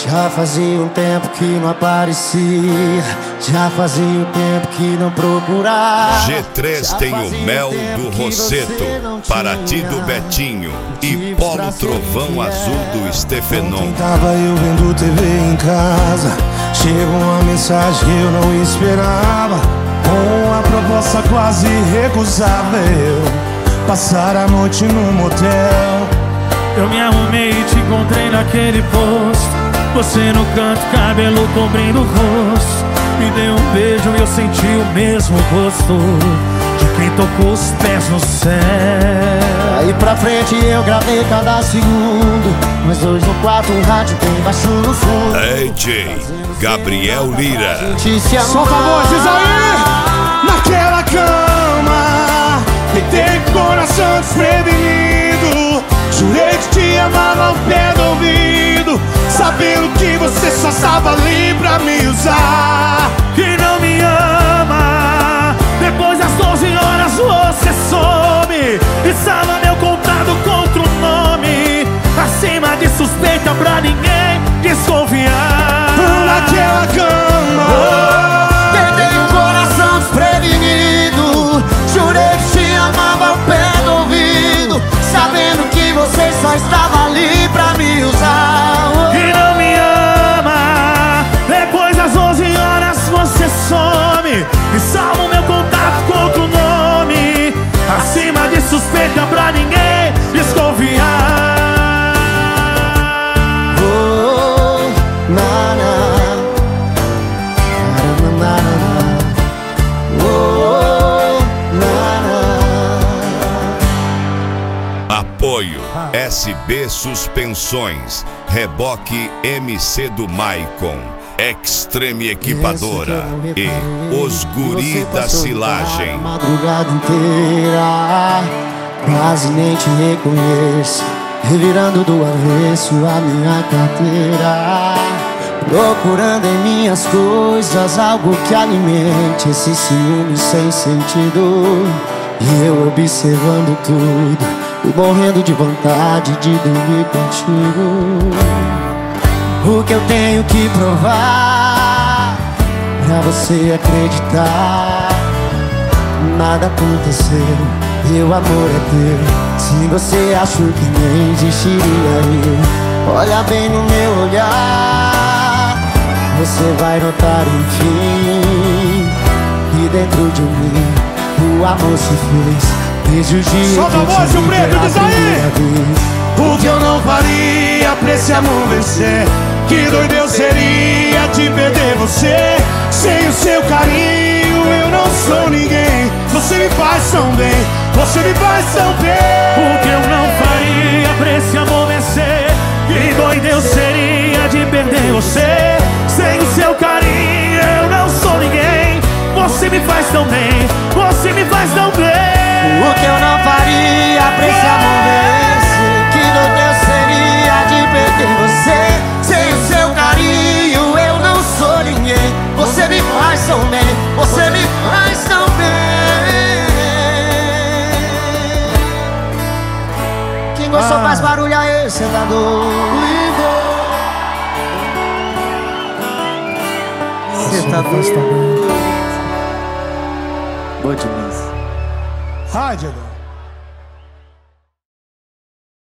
Já fazia um tempo que não aparecia, já fazia um tempo que não procurava. G3 tem o Mel do Rosseto, Paraty do Betinho e Polo Trovão Azul do Stefenon. Tava eu vendo TV em casa, chegou uma mensagem que eu não esperava, com uma proposta quase recusável, passar a noite no motel. Eu me arrumei e te encontrei naquele posto, você no canto, cabelo cobrindo o rosto. Me deu um beijo e eu senti o mesmo gosto de quem tocou os pés no céu. Aí pra frente eu gravei cada segundo, mas hoje no quarto um rádio bem baixo no fundo. DJ Gabriel Lira. Solta a voz, diz aí! Naquela cama, deitei com o coração desprevenido, jurei que te amava ao pé do ouvido, sabendo que você só estava ali pra me usar. Que não me ama, depois das 12 horas você some e salva meu contato contra o nome, acima de suspeita pra ninguém desconfiar. Naquela cama, deitei o coração desprevenido, jurei que te amava ao pé do ouvido, sabendo que você só estava ali pra me usar. Que não me ama, depois das 11 horas você some e salva o meu contato contra o nome, acima de suspeita pra ninguém desconfiar. Apoio SB Suspensões, Reboque MC do Maicon, Extreme Equipadora e Os Guri da Silagem. Madrugada inteira, quase nem te reconheço, revirando do avesso a minha carteira, procurando em minhas coisas algo que alimente esse ciúme sem sentido. E eu observando tudo e morrendo de vontade de dormir contigo. O que eu tenho que provar pra você acreditar? Nada aconteceu, meu amor é teu. Se você achou que nem existiria eu, olha bem no meu olhar, você vai notar enfim que dentro de mim o amor se fez. Desde o dia solta a voz, o preto, diz aí! O que eu não faria pra esse amor vencer? Que doido eu seria de perder você. Sem o seu carinho eu não sou ninguém. Você me faz tão bem, você me faz tão bem. O que eu não faria pra esse amor vencer? Que doido eu seria de perder você. Sem o seu carinho eu não sou ninguém. Você me faz tão bem, você me faz tão bem. O que eu não faria pra esse amor vencer? Que doido eu seria de perder você. Sem o seu carinho eu não sou ninguém. Você me faz tão bem, você me faz tão bem. Quem gostou faz barulho aí, cê tá doido. Cê tá doido. Boa demais. Rádio.